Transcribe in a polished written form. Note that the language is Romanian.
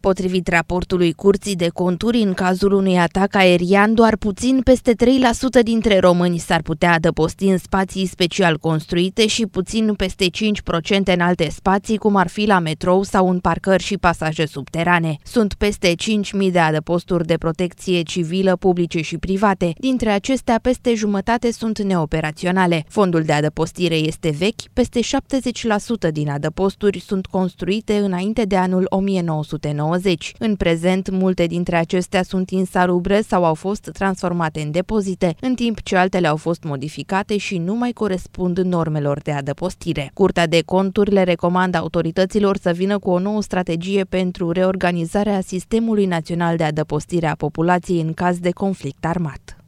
Potrivit raportului Curții de Conturi, în cazul unui atac aerian, doar puțin peste 3% dintre români s-ar putea adăposti în spații special construite și puțin peste 5% în alte spații, cum ar fi la metrou sau în parcări și pasaje subterane. Sunt peste 5.000 de adăposturi de protecție civilă, publice și private. Dintre acestea, peste jumătate sunt neoperaționale. Fondul de adăpostire este vechi, peste 70% din adăposturi sunt construite înainte de anul 1990. În prezent, multe dintre acestea sunt insalubre sau au fost transformate în depozite, în timp ce altele au fost modificate și nu mai corespund normelor de adăpostire. Curtea de Conturi le recomandă autorităților să vină cu o nouă strategie pentru reorganizarea sistemului național de adăpostire a populației în caz de conflict armat.